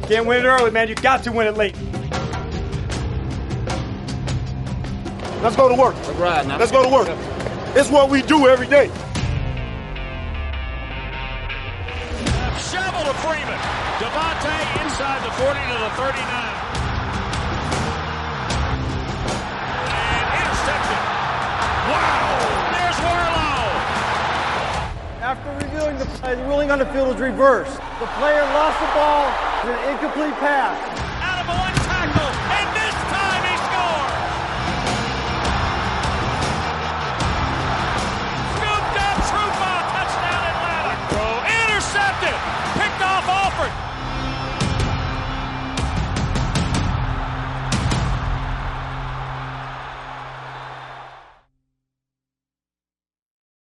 Can't win it early, man. You got to win it late. Let's go to work. Let's go to work. It's what we do every day. Shovel to Freeman. Devontae inside the 40 to the 39. And intercepted. Wow! There's Warlow. After reviewing the play, the ruling on the field was reversed. The player lost the ball with an incomplete pass.